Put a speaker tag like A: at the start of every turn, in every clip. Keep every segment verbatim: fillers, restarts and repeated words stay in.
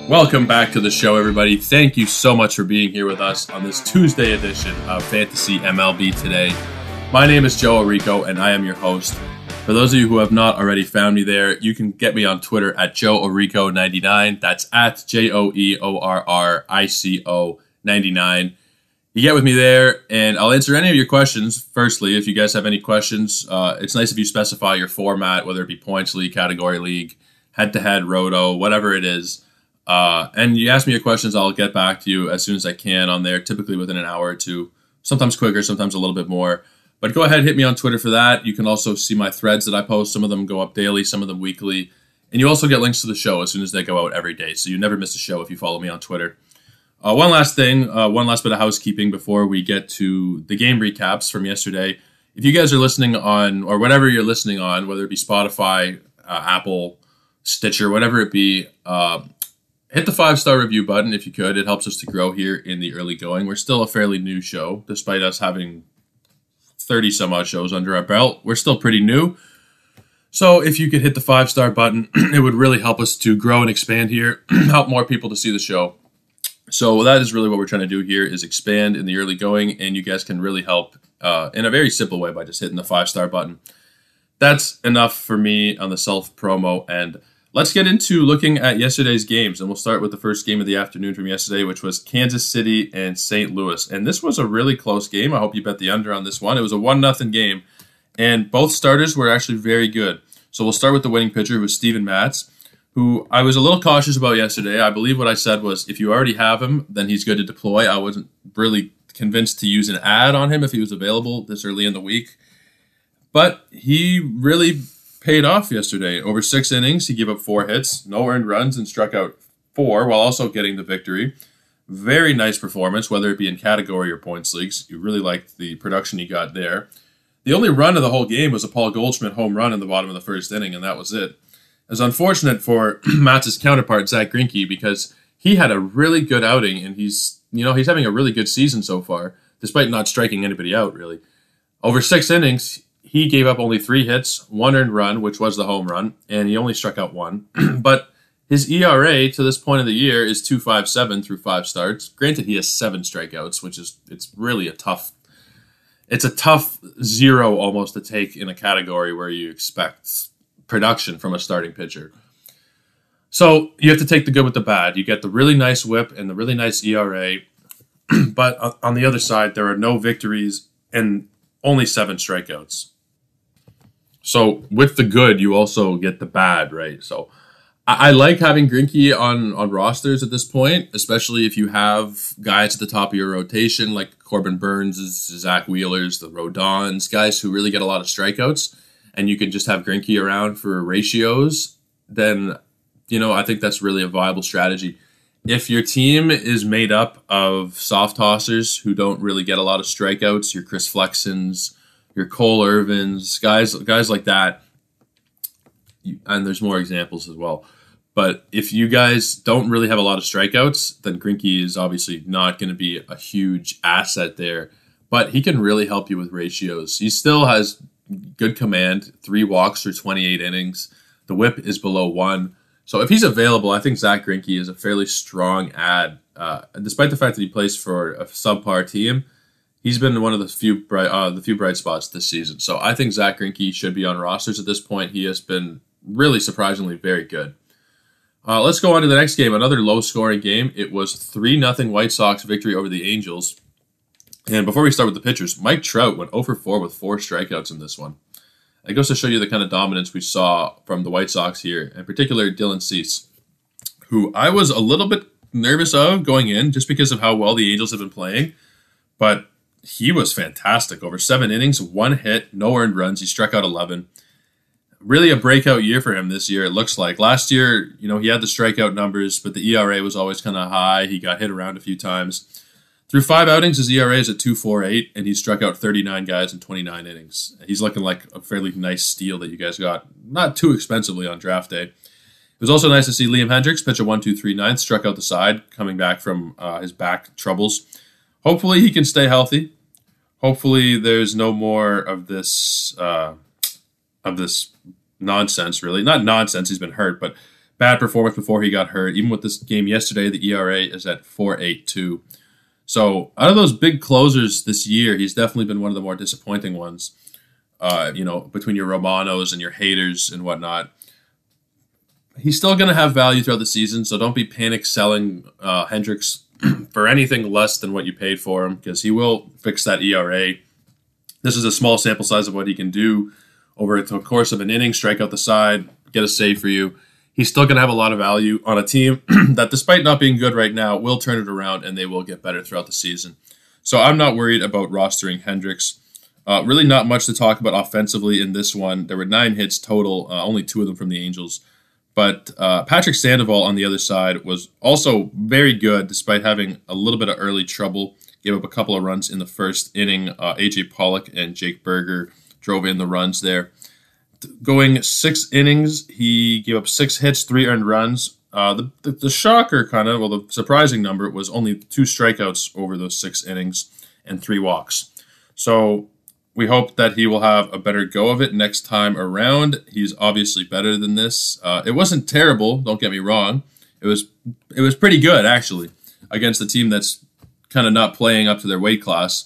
A: Welcome back to the show, everybody. Thank you so much for being here with us on this Tuesday edition of Fantasy M L B Today. My name is Joe Orico, and I am your host. For those of you who have not already found me there, you can get me on Twitter at Joe Orico ninety-nine. That's at J O E O R R I C O ninety-nine. You get with me there, and I'll answer any of your questions. Firstly, if you guys have any questions, uh, it's nice if you specify your format, whether it be points league, category league, head-to-head, roto, whatever it is. Uh, and you ask me your questions, I'll get back to you as soon as I can on there, typically within an hour or two, sometimes quicker, sometimes a little bit more. But go ahead, hit me on Twitter for that. You can also see my threads that I post. Some of them go up daily, some of them weekly. And you also get links to the show as soon as they go out every day. So you never miss a show if you follow me on Twitter. Uh, one last thing, uh, one last bit of housekeeping before we get to the game recaps from yesterday. If you guys are listening on, or whatever you're listening on, whether it be Spotify, uh, Apple, Stitcher, whatever it be, uh, hit the five-star review button if you could. It helps us to grow here in the early going. We're still a fairly new show, despite us having thirty-some-odd shows under our belt. We're still pretty new. So if you could hit the five-star button, it would really help us to grow and expand here, help more people to see the show. So that is really what we're trying to do here, is expand in the early going, and you guys can really help uh, in a very simple way by just hitting the five-star button. That's enough for me on the self-promo end. Let's get into looking at yesterday's games, and we'll start with the first game of the afternoon from yesterday, which was Kansas City and Saint Louis. And this was a really close game. I hope you bet the under on this one. It was a one nothing game, and both starters were actually very good. So we'll start with the winning pitcher, who was Steven Matz, who I was a little cautious about yesterday. I believe what I said was, if you already have him, then he's good to deploy. I wasn't really convinced to use an ad on him if he was available this early in the week. But he really paid off yesterday. Over six innings, he gave up four hits, no earned runs, and struck out four while also getting the victory. Very nice performance, whether it be in category or points leagues. You really liked the production he got there. The only run of the whole game was a Paul Goldschmidt home run in the bottom of the first inning, and that was it. It was unfortunate for Matz's counterpart, Zach Greinke, because he had a really good outing, and he's, you know, he's having a really good season so far, despite not striking anybody out, really. Over six innings, he gave up only three hits, one earned run, which was the home run, and he only struck out one. But his E R A to this point of the year is two point five seven through five starts. Granted, he has seven strikeouts, which is it's really a tough, it's a tough zero almost to take in a category where you expect production from a starting pitcher. So you have to take the good with the bad. You get the really nice whip and the really nice E R A, but on the other side, there are no victories and only seven strikeouts. So with the good, you also get the bad, right? So I, I like having Greinke on, on rosters at this point, especially if you have guys at the top of your rotation like Corbin Burns, Zach Wheelers, the Rodons, guys who really get a lot of strikeouts, and you can just have Greinke around for ratios, then, you know, I think that's really a viable strategy. If your team is made up of soft tossers who don't really get a lot of strikeouts, your Chris Flexens, your Cole Irvins, guys guys like that, and there's more examples as well. But if you guys don't really have a lot of strikeouts, then Greinke is obviously not going to be a huge asset there. But he can really help you with ratios. He still has good command, three walks through twenty-eight innings. The whip is below one. So if he's available, I think Zach Greinke is a fairly strong ad. Uh, despite the fact that he plays for a subpar team, he's been one of the few bright, uh, the few bright spots this season. So I think Zach Greinke should be on rosters at this point. He has been really surprisingly very good. Uh, let's go on to the next game, another low-scoring game. It was three nothing White Sox victory over the Angels. And before we start with the pitchers, Mike Trout went oh for four with four strikeouts in this one. It goes to show you the kind of dominance we saw from the White Sox here, in particular Dylan Cease, who I was a little bit nervous of going in just because of how well the Angels have been playing. But he was fantastic. Over seven innings, one hit, no earned runs. He struck out eleven. Really a breakout year for him this year, it looks like. Last year, you know, he had the strikeout numbers, but the E R A was always kind of high. He got hit around a few times. Through five outings, his E R A is at two point four eight, and he struck out thirty-nine guys in twenty-nine innings. He's looking like a fairly nice steal that you guys got, not too expensively on draft day. It was also nice to see Liam Hendriks pitch a one two three ninth, struck out the side, coming back from uh, his back troubles. Hopefully he can stay healthy. Hopefully there's no more of this uh, of this nonsense, really. Not nonsense, he's been hurt, but bad performance before he got hurt. Even with this game yesterday, the E R A is at four point eight two. So out of those big closers this year, he's definitely been one of the more disappointing ones. Uh, you know, between your Romanos and your haters and whatnot. He's still going to have value throughout the season, so don't be panic selling uh, Hendricks for anything less than what you paid for him, because he will fix that E R A. This is a small sample size of what he can do over the course of an inning, strike out the side, get a save for you. He's still going to have a lot of value on a team that, despite not being good right now, will turn it around and they will get better throughout the season. So I'm not worried about rostering Hendricks. Uh, really not much to talk about offensively in this one. There were nine hits total, uh, only two of them from the Angels. But uh, Patrick Sandoval on the other side was also very good, despite having a little bit of early trouble. Gave up a couple of runs in the first inning. Uh, A J Pollock and Jake Berger drove in the runs there. Going six innings, he gave up six hits, three earned runs. Uh, the, the the shocker, kind of, well, the surprising number was only two strikeouts over those six innings and three walks. So we hope that he will have a better go of it next time around. He's obviously better than this. Uh, it wasn't terrible, don't get me wrong. It was it was pretty good, actually, against a team that's kind of not playing up to their weight class.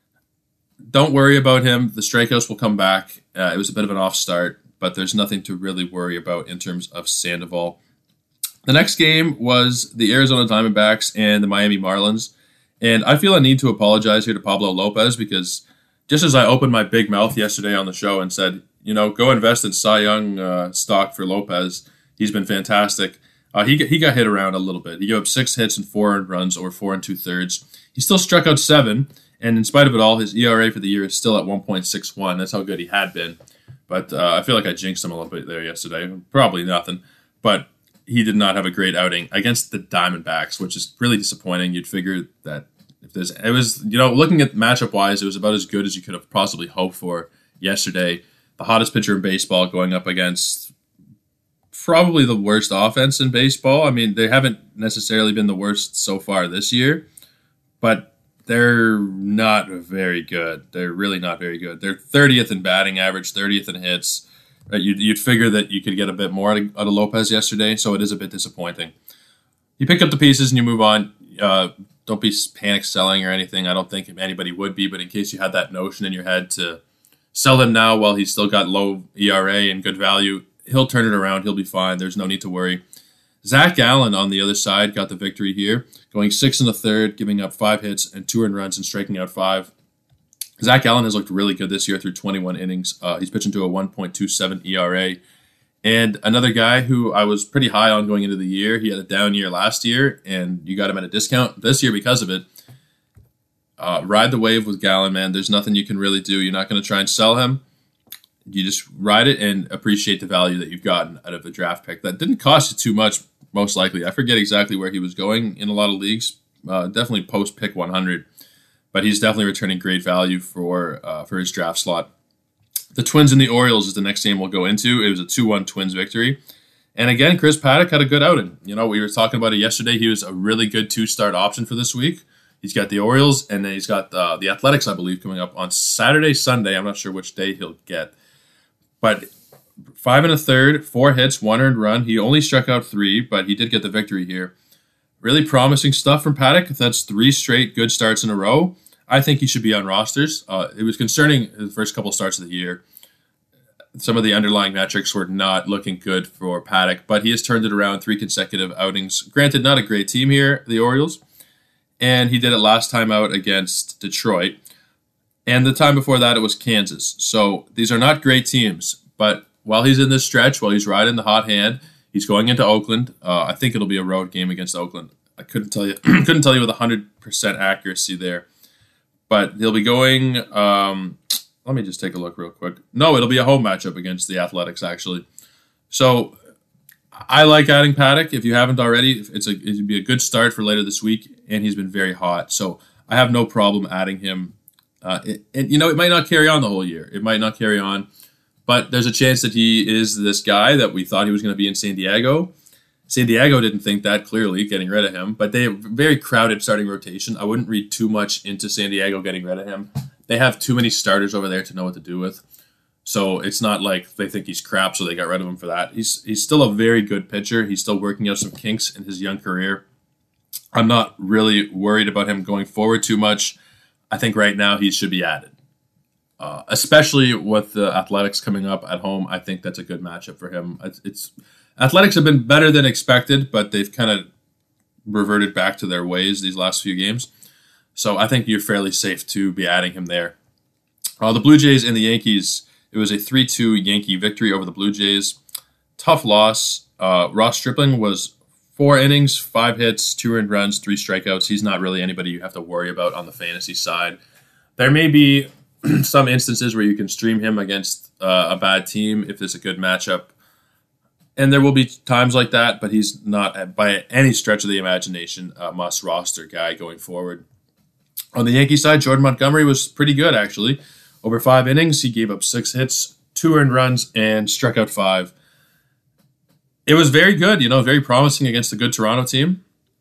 A: Don't worry about him. The strikeouts will come back. Uh, it was a bit of an off start, but there's nothing to really worry about in terms of Sandoval. The next game was the Arizona Diamondbacks and the Miami Marlins. And I feel a need to apologize here to Pablo Lopez, because just as I opened my big mouth yesterday on the show and said, you know, go invest in Cy Young uh, stock for Lopez. He's been fantastic. Uh, he, he got hit around a little bit. He gave up six hits and four earned runs over four and two thirds. He still struck out seven. And in spite of it all, his E R A for the year is still at one point six one. That's how good he had been. But uh, I feel like I jinxed him a little bit there yesterday. Probably nothing. But he did not have a great outing against the Diamondbacks, which is really disappointing. You'd figure that if there's, it was, you know, looking at matchup-wise, it was about as good as you could have possibly hoped for yesterday. The hottest pitcher in baseball going up against probably the worst offense in baseball. I mean, they haven't necessarily been the worst so far this year, but they're not very good. They're really not very good. They're thirtieth in batting average, thirtieth in hits. You'd, you'd figure that you could get a bit more out of, out of Lopez yesterday, so it is a bit disappointing. You pick up the pieces and you move on. Uh, don't be panic selling or anything. I don't think anybody would be, but in case you had that notion in your head to sell him now while he's still got low E R A and good value, he'll turn it around. He'll be fine. There's no need to worry. Zach Allen on the other side got the victory here, going six in the third, giving up five hits and two earned runs and striking out five. Zach Allen has looked really good this year through twenty-one innings. Uh, he's pitching to a one point two seven E R A. And another guy who I was pretty high on going into the year, he had a down year last year, and you got him at a discount this year because of it. Uh, ride the wave with Gallen, man. There's nothing you can really do. You're not going to try and sell him. You just ride it and appreciate the value that you've gotten out of the draft pick. That didn't cost you too much, most likely. I forget exactly where he was going in a lot of leagues. Uh, definitely post pick one hundred. But he's definitely returning great value for uh, for his draft slot. The Twins and the Orioles is the next game we'll go into. It was a two one Twins victory. And again, Chris Paddack had a good outing. You know, we were talking about it yesterday. He was a really good two-start option for this week. He's got the Orioles, and then he's got uh, the Athletics, I believe, coming up on Saturday, Sunday. I'm not sure which day he'll get. But five and a third, four hits, one earned run. He only struck out three, but he did get the victory here. Really promising stuff from Paddack. That's three straight good starts in a row. I think he should be on rosters. Uh, it was concerning the first couple starts of the year. Some of the underlying metrics were not looking good for Paddack, but he has turned it around three consecutive outings. Granted, not a great team here, the Orioles, and he did it last time out against Detroit. And the time before that, it was Kansas. So these are not great teams, but while he's in this stretch, while he's riding the hot hand, he's going into Oakland. Uh, I think it'll be a road game against Oakland. I couldn't tell you couldn't tell you with one hundred percent accuracy there. But he'll be going, um, let me just take a look real quick. No, it'll be a home matchup against the Athletics, actually. So I like adding Paddack. If you haven't already, it's a, it'd be a good start for later this week, and he's been very hot. So I have no problem adding him. Uh, it, it, you know, it might not carry on the whole year. It might not carry on, but there's a chance that he is this guy that we thought he was going to be in San Diego. San Diego didn't think that, clearly, getting rid of him, but they have a very crowded starting rotation. I wouldn't read too much into San Diego getting rid of him. They have too many starters over there to know what to do with. So it's not like they think he's crap, so they got rid of him for that. He's he's still a very good pitcher. He's still working out some kinks in his young career. I'm not really worried about him going forward too much. I think right now he should be added. Uh, especially with the Athletics coming up at home, I think that's a good matchup for him. It's, it's Athletics have been better than expected, but they've kind of reverted back to their ways these last few games. So I think you're fairly safe to be adding him there. Uh, the Blue Jays and the Yankees, it was a three two Yankee victory over the Blue Jays. Tough loss. Uh, Ross Stripling was four innings, five hits, two earned runs, three strikeouts. He's not really anybody you have to worry about on the fantasy side. There may be some instances where you can stream him against uh, a bad team if there's a good matchup. And there will be times like that, but he's not, by any stretch of the imagination, a must-roster guy going forward. On the Yankee side, Jordan Montgomery was pretty good, actually. Over five innings, he gave up six hits, two earned runs, and struck out five. It was very good, you know, very promising against a good Toronto team.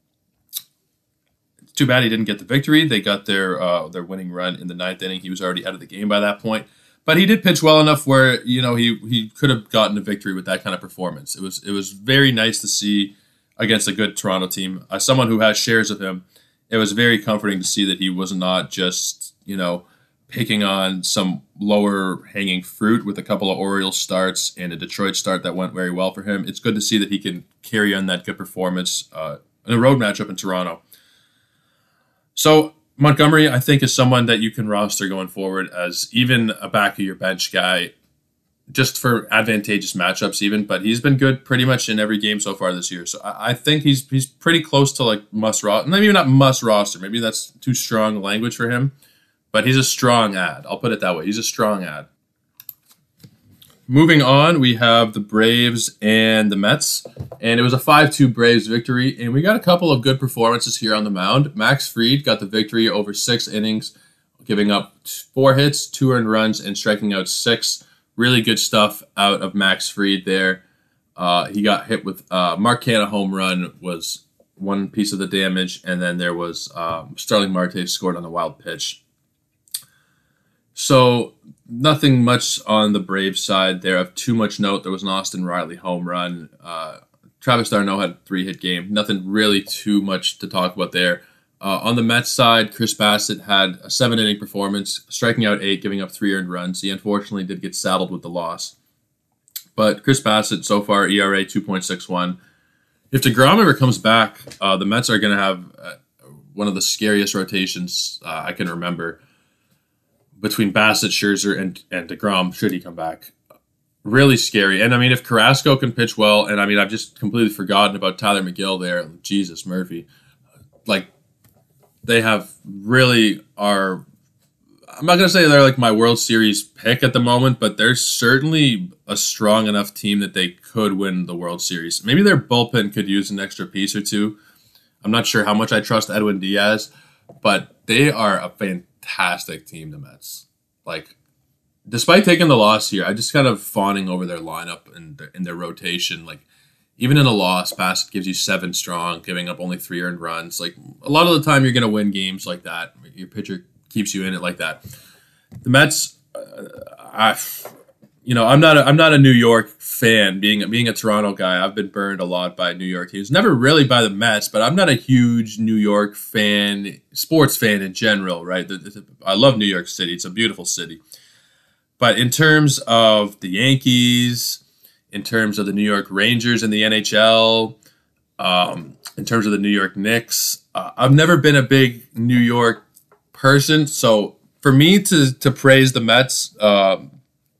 A: It's too bad he didn't get the victory. They got their uh, their winning run in the ninth inning. He was already out of the game by that point. But he did pitch well enough where, you know, he he could have gotten a victory with that kind of performance. It was it was very nice to see against a good Toronto team. As someone who has shares of him, it was very comforting to see that he was not just, you know, picking on some lower hanging fruit with a couple of Orioles starts and a Detroit start that went very well for him. It's good to see that he can carry on that good performance uh, in a road matchup in Toronto. So Montgomery, I think, is someone that you can roster going forward as even a back of your bench guy, just for advantageous matchups even, but he's been good pretty much in every game so far this year. So I, I think he's he's pretty close to like must roster. Maybe not must roster. Maybe that's too strong language for him. But he's a strong ad. I'll put it that way. He's a strong ad. Moving on, we have the Braves and the Mets. And it was a five two Braves victory. And we got a couple of good performances here on the mound. Max Fried got the victory over six innings, giving up four hits, two earned runs, and striking out six. Really good stuff out of Max Fried there. Uh, he got hit with uh, Mark Canha home run was one piece of the damage. And then there was um, Starling Marte scored on the wild pitch. So nothing much on the Braves side there of too much note. There was an Austin Riley home run. Uh, Travis d'Arnaud had a three-hit game. Nothing really too much to talk about there. Uh, on the Mets side, Chris Bassitt had a seven-inning performance, striking out eight, giving up three earned runs. He unfortunately did get saddled with the loss. But Chris Bassitt, so far, E R A two point six one. If DeGrom ever comes back, uh, the Mets are going to have uh, one of the scariest rotations uh, I can remember. Between Bassitt, Scherzer, and, and DeGrom, should he come back. Really scary. And, I mean, if Carrasco can pitch well, and, I mean, I've just completely forgotten about Tyler McGill there. Jesus, Murphy. Like, they have really are... I'm not going to say they're, like, my World Series pick at the moment, but they're certainly a strong enough team that they could win the World Series. Maybe their bullpen could use an extra piece or two. I'm not sure how much I trust Edwin Diaz, but they are a fantastic... fantastic team, the Mets. Like, despite taking the loss here, I just kind of fawning over their lineup and their, in their rotation. Like, even in a loss, Bassitt gives you seven strong, giving up only three earned runs. Like, a lot of the time, you're going to win games like that. Your pitcher keeps you in it like that. The Mets, uh, I, you know, I'm not a, I'm not a New York fan. Being being a Toronto guy, I've been burned a lot by New York teams. Never really by the Mets, but I'm not a huge New York fan, sports fan in general, right? The, the, I love New York City. It's a beautiful city. But in terms of the Yankees, in terms of the New York Rangers in the N H L, um, in terms of the New York Knicks, uh, I've never been a big New York person. So for me to to praise the Mets, um,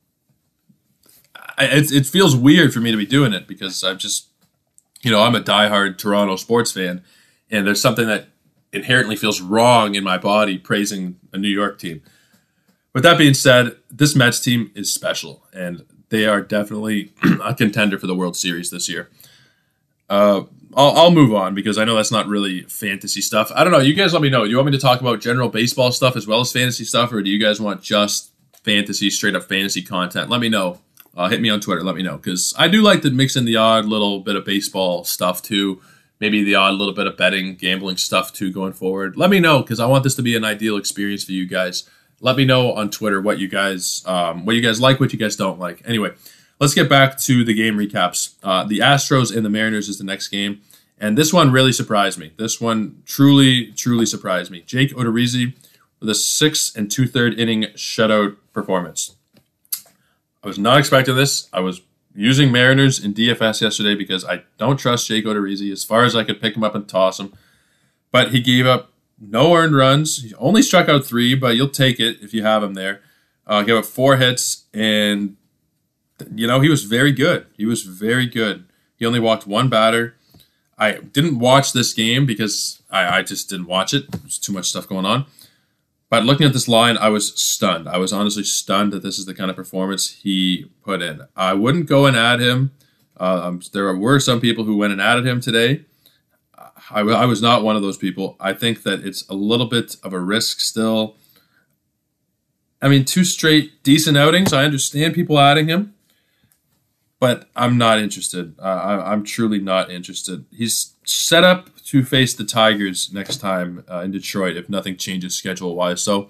A: It, it feels weird for me to be doing it because I'm just, you know, I'm a diehard Toronto sports fan, and there's something that inherently feels wrong in my body praising a New York team. With that being said, this Mets team is special, and they are definitely a contender for the World Series this year. Uh, I'll, I'll move on because I know that's not really fantasy stuff. I don't know. You guys let me know. Do you want me to talk about general baseball stuff as well as fantasy stuff, or do you guys want just fantasy, straight up fantasy content? Let me know. Uh, hit me on Twitter. Let me know, because I do like to mix in the odd little bit of baseball stuff too. Maybe the odd little bit of betting, gambling stuff too going forward. Let me know, because I want this to be an ideal experience for you guys. Let me know on Twitter what you guys um, what you guys like, what you guys don't like. Anyway, let's get back to the game recaps. Uh, the Astros and the Mariners is the next game, and this one really surprised me. This one truly, truly surprised me. Jake Odorizzi with a six and two third inning shutout performance. I was not expecting this. I was using Mariners in D F S yesterday because I don't trust Jake Odorizzi as far as I could pick him up and toss him. But he gave up no earned runs. He only struck out three, but you'll take it if you have him there. Uh, gave up four hits, and, you know, he was very good. He was very good. He only walked one batter. I didn't watch this game because I, I just didn't watch it. There's too much stuff going on. But looking at this line, I was stunned. I was honestly stunned that this is the kind of performance he put in. I wouldn't go and add him. Uh, um, there were some people who went and added him today. I, I was not one of those people. I think that it's a little bit of a risk still. I mean, two straight decent outings. I understand people adding him, but I'm not interested. Uh, I, I'm truly not interested. He's set up to face the Tigers next time uh, in Detroit if nothing changes schedule-wise. So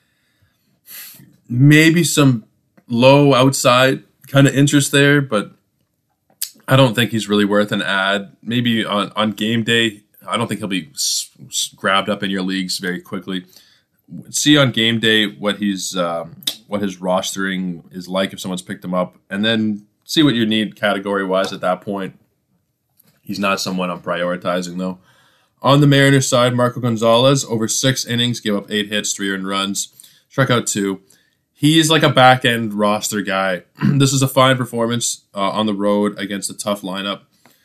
A: maybe some low outside kind of interest there, but I don't think he's really worth an ad. Maybe on, on game day, I don't think he'll be s- s- grabbed up in your leagues very quickly. See on game day what he's um, what his rostering is like if someone's picked him up, and then see what you need category-wise at that point. He's not someone I'm prioritizing, though. On the Mariners side, Marco Gonzalez, over six innings, gave up eight hits, three earned runs, struck out two. He's like a back-end roster guy. This is a fine performance uh, on the road against a tough lineup.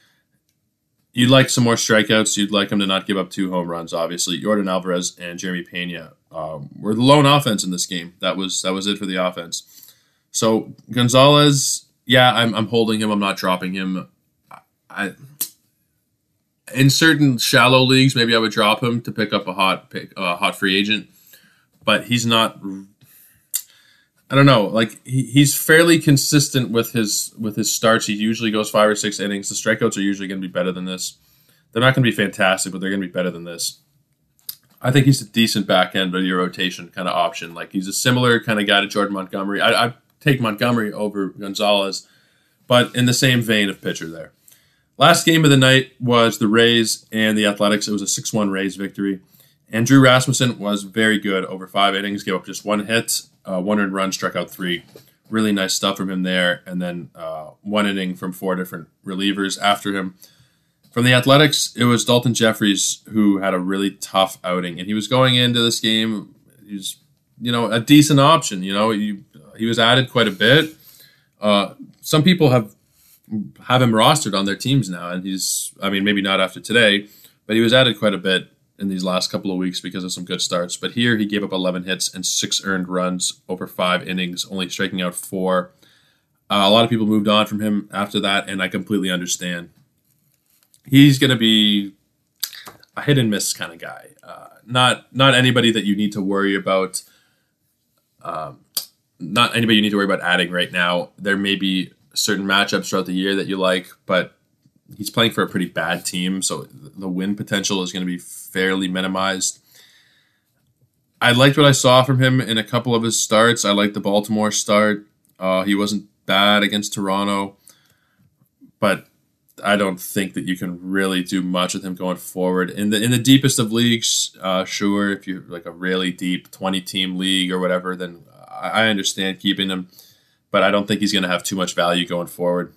A: You'd like some more strikeouts. You'd like him to not give up two home runs, obviously. Yordan Alvarez and Jeremy Pena um, were the lone offense in this game. That was that was it for the offense. So Gonzalez, yeah, I'm I'm holding him. I'm not dropping him. I, in certain shallow leagues, maybe I would drop him to pick up a hot pick, a hot free agent. But he's not. I don't know. Like he, he's fairly consistent with his with his starts. He usually goes five or six innings. The strikeouts are usually going to be better than this. They're not going to be fantastic, but they're going to be better than this. I think he's a decent back end of your rotation kind of option. Like he's a similar kind of guy to Jordan Montgomery. I I take Montgomery over Gonzalez, but in the same vein of pitcher there. Last game of the night was the Rays and the Athletics. It was a six one Rays victory. And Drew Rasmussen was very good over five innings, gave up just one hit, uh, one earned run, struck out three. Really nice stuff from him there. And then uh, one inning from four different relievers after him. From the Athletics, it was Dalton Jeffries who had a really tough outing. And he was going into this game, he was, you know, a decent option. You know, he, he was added quite a bit. Uh, some people have have him rostered on their teams now. And he's, I mean, maybe not after today, but he was added quite a bit in these last couple of weeks because of some good starts. But here he gave up eleven hits and six earned runs over five innings, only striking out four. Uh, a lot of people moved on from him after that, and I completely understand. He's going to be a hit and miss kind of guy. Uh, not not anybody that you need to worry about. Um, not anybody you need to worry about adding right now. There may be certain matchups throughout the year that you like, but he's playing for a pretty bad team, so the win potential is going to be fairly minimized. I liked what I saw from him in a couple of his starts. I liked the Baltimore start. Uh, he wasn't bad against Toronto, but I don't think that you can really do much with him going forward. In the in the deepest of leagues, uh, sure, if you're like a really deep twenty-team league or whatever, then I understand keeping him, but I don't think he's going to have too much value going forward.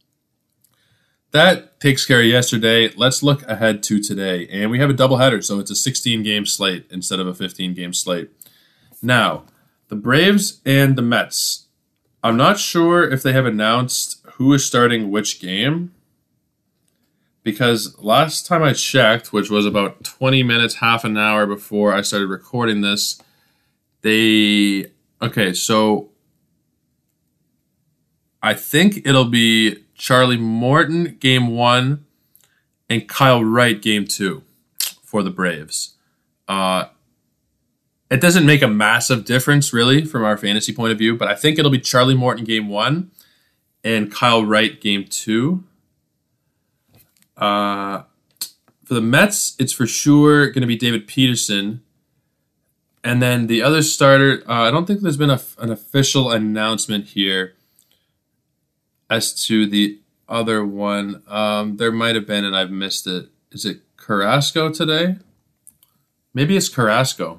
A: That takes care of yesterday. Let's look ahead to today. And we have a doubleheader, so it's a sixteen-game slate instead of a fifteen-game slate. Now, the Braves and the Mets. I'm not sure if they have announced who is starting which game, because last time I checked, which was about twenty minutes, half an hour before I started recording this, they... Okay, so I think it'll be Charlie Morton, game one, and Kyle Wright, game two for the Braves. Uh, it doesn't make a massive difference, really, from our fantasy point of view, but I think it'll be Charlie Morton, game one, and Kyle Wright, game two. Uh, for the Mets, it's for sure going to be David Peterson. And then the other starter, uh, I don't think there's been a, an official announcement here as to the other one. Um, there might have been, and I've missed it. Is it Carrasco today? Maybe it's Carrasco.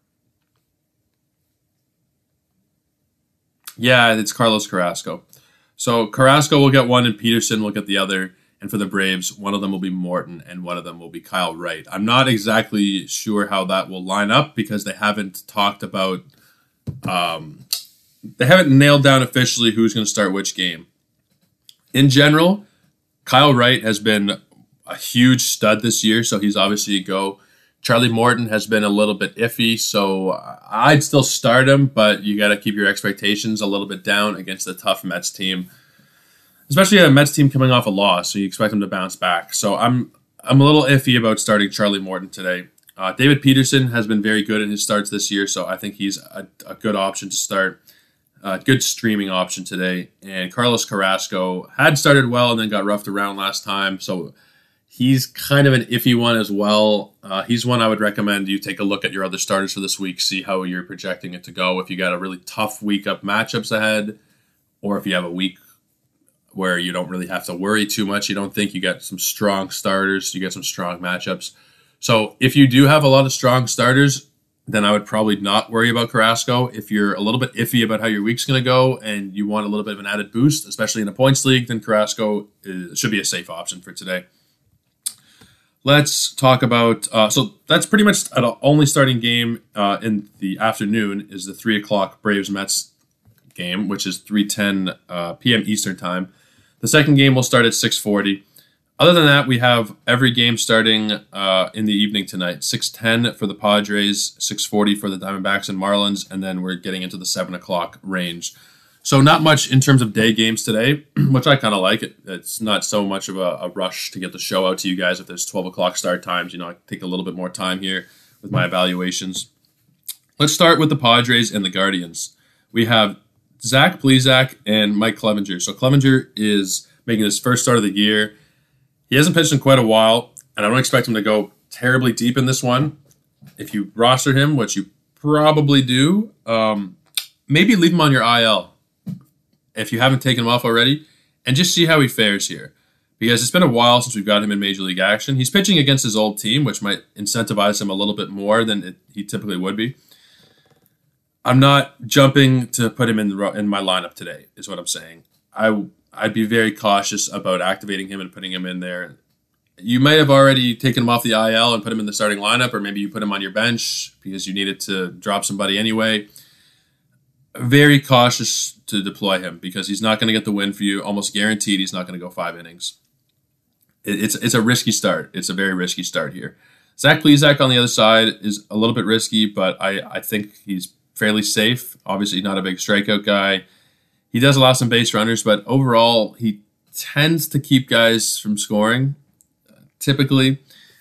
A: Yeah, it's Carlos Carrasco. So Carrasco will get one and Peterson will get the other. And for the Braves, one of them will be Morton and one of them will be Kyle Wright. I'm not exactly sure how that will line up because they haven't talked about, um, they haven't nailed down officially who's going to start which game. In general, Kyle Wright has been a huge stud this year, so he's obviously a go. Charlie Morton has been a little bit iffy, so I'd still start him, but you got to keep your expectations a little bit down against a tough Mets team. Especially a Mets team coming off a loss, so you expect them to bounce back. So I'm I'm a little iffy about starting Charlie Morton today. Uh, David Peterson has been very good in his starts this year, so I think he's a, a good option to start. A uh, good streaming option today. And Carlos Carrasco had started well and then got roughed around last time, so he's kind of an iffy one as well. Uh, he's one I would recommend you take a look at your other starters for this week, see how you're projecting it to go. If you got a really tough week of matchups ahead, or if you have a week where you don't really have to worry too much. You don't think you got some strong starters. You get some strong matchups. So if you do have a lot of strong starters, then I would probably not worry about Carrasco. If you're a little bit iffy about how your week's going to go and you want a little bit of an added boost, especially in a points league, then Carrasco is, should be a safe option for today. Let's talk about, uh, so that's pretty much the only starting game uh, in the afternoon is the three o'clock Braves-Mets game, which is three ten uh, p.m. Eastern time. The second game will start at six forty. Other than that, we have every game starting uh, in the evening tonight. six ten for the Padres, six forty for the Diamondbacks and Marlins, and then we're getting into the seven o'clock range. So not much in terms of day games today, which I kind of like. It. It's not so much of a, a rush to get the show out to you guys if there's twelve o'clock start times. You know, I take a little bit more time here with my evaluations. Let's start with the Padres and the Guardians. We have Zach Plesac and Mike Clevinger. So Clevinger is making his first start of the year. He hasn't pitched in quite a while, and I don't expect him to go terribly deep in this one. If you roster him, which you probably do, um, maybe leave him on your I L if you haven't taken him off already, and just see how he fares here. Because it's been a while since we've got him in Major League action. He's pitching against his old team, which might incentivize him a little bit more than it, he typically would be. I'm not jumping to put him in the, in my lineup today, is what I'm saying. I, I'd be very cautious about activating him and putting him in there. You might have already taken him off the I L and put him in the starting lineup, or maybe you put him on your bench because you needed to drop somebody anyway. Very cautious to deploy him because he's not going to get the win for you. Almost guaranteed he's not going to go five innings. It, it's, it's a risky start. It's a very risky start here. Zach Plesac on the other side is a little bit risky, but I, I think he's fairly safe. Obviously not a big strikeout guy. He does allow some base runners, but overall he tends to keep guys from scoring. Typically,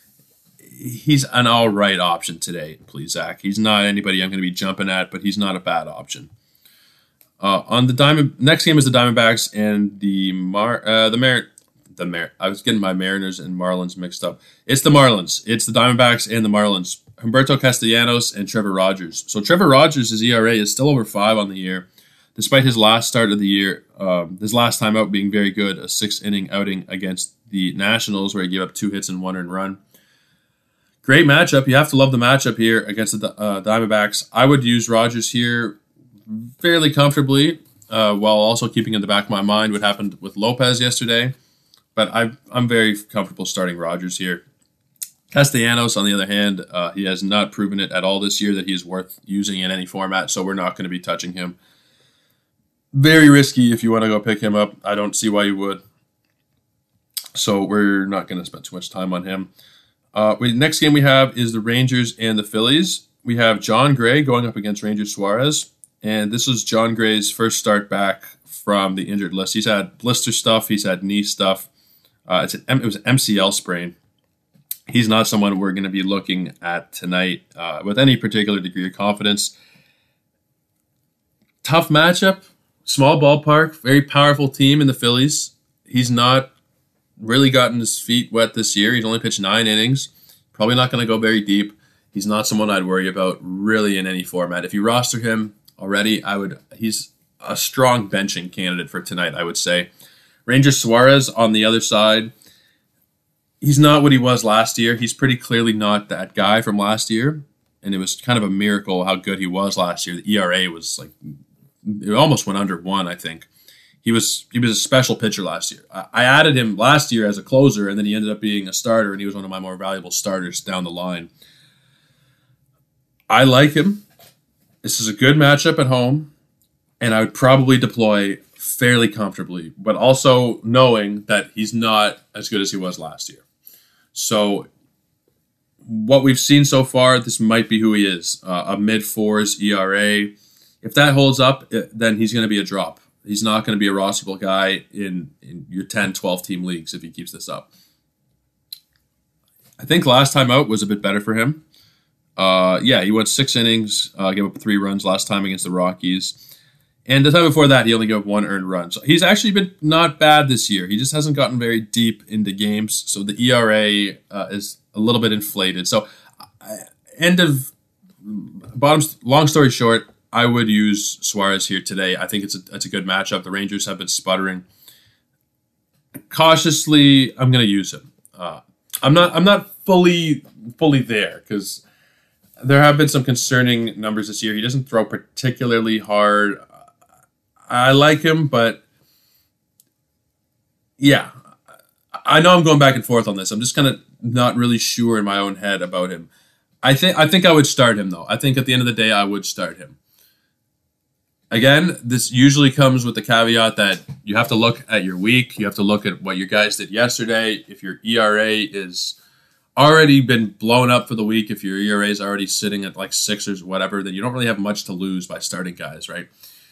A: he's an all right option today, Plesac. He's not anybody I'm going to be jumping at, but he's not a bad option. Uh, on the diamond, next game is the Diamondbacks and the Mar, uh, the Mar, the Mar. I was getting my Mariners and Marlins mixed up. It's the Marlins. It's the Diamondbacks and the Marlins. Humberto Castellanos and Trevor Rogers. So Trevor Rogers' his E R A is still over five on the year, despite his last start of the year, um, his last time out being very good, a six-inning outing against the Nationals where he gave up two hits and one earned run. Great matchup. You have to love the matchup here against the uh, Diamondbacks. I would use Rogers here fairly comfortably, uh, while also keeping in the back of my mind what happened with Lopez yesterday. But I, I'm very comfortable starting Rogers here. Castellanos, on the other hand, uh, he has not proven it at all this year that he is worth using in any format, so we're not going to be touching him. Very risky if you want to go pick him up. I don't see why you would. So we're not going to spend too much time on him. Uh, we, next game we have is the Rangers and the Phillies. We have John Gray going up against Ranger Suarez. And this is John Gray's first start back from the injured list. He's had blister stuff. He's had knee stuff. Uh, it's an, it was an M C L sprain. He's not someone we're going to be looking at tonight uh, with any particular degree of confidence. Tough matchup, small ballpark, very powerful team in the Phillies. He's not really gotten his feet wet this year. He's only pitched nine innings. Probably not going to go very deep. He's not someone I'd worry about really in any format. If you roster him already, I would. He's a strong benching candidate for tonight, I would say. Ranger Suarez on the other side. He's not what he was last year. He's pretty clearly not that guy from last year. And it was kind of a miracle how good he was last year. The E R A was like, it almost went under one, I think. He was he was a special pitcher last year. I, I added him last year as a closer, and then he ended up being a starter, and he was one of my more valuable starters down the line. I like him. This is a good matchup at home, and I would probably deploy fairly comfortably, but also knowing that he's not as good as he was last year. So what we've seen so far, this might be who he is. Uh, a mid-fours E R A. If that holds up, then he's going to be a drop. He's not going to be a rosterable guy in, in your ten, twelve-team leagues if he keeps this up. I think last time out was a bit better for him. Uh, yeah, he went six innings, uh, gave up three runs last time against the Rockies. And the time before that, he only gave up one earned run. So he's actually been not bad this year. He just hasn't gotten very deep into games. So the E R A uh, is a little bit inflated. So uh, end of, bottom, long story short, I would use Suarez here today. I think it's a, it's a good matchup. The Rangers have been sputtering. Cautiously, I'm going to use him. Uh, I'm not I'm not fully fully there because there have been some concerning numbers this year. He doesn't throw particularly hard. I like him, but yeah, I know I'm going back and forth on this. I'm just kind of not really sure in my own head about him. I think I think I would start him though. I think at the end of the day, I would start him. Again, this usually comes with the caveat that you have to look at your week. You have to look at what your guys did yesterday. If your E R A is already been blown up for the week, if your E R A is already sitting at like six or whatever, then you don't really have much to lose by starting guys, right?